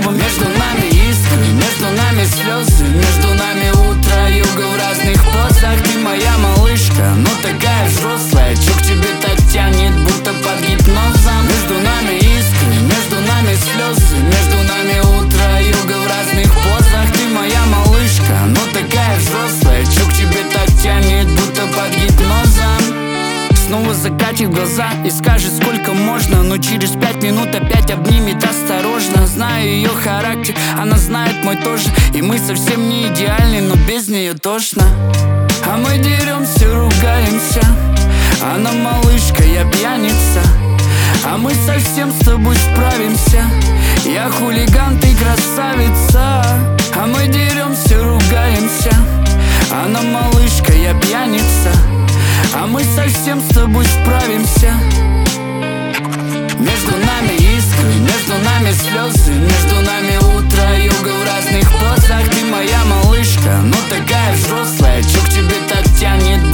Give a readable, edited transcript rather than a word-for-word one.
снова. Между нами искры, между нами слезы, между нами утро, юга в разных позах. Ты моя малышка, но такая взрослая. Чё к тебе так тянет, будто под гипнозом? Между нами искры, между нами слезы, между нами утро, юга в разных позах. Ты моя малышка, но такая взрослая. Чё к тебе так тянет, будто под гипнозом? Снова закатит глаза и скажет, сколько можно, но через 5 минут опять обнимет осторожно. Знаю ее характер, она знает мой тоже. И мы совсем не идеальны, но без нее тошно. А мы деремся, ругаемся. Она малышка, я пьяница. А мы совсем с тобой справимся. Я хулиган, ты красавица. А мы деремся, ругаемся. Она малышка, я пьяница. А мы совсем с тобой справимся. Между нами искры, между нами слезы, между нами утро, юга в разных позах. Ты моя малышка, но такая взрослая. Чё к тебе так тянет,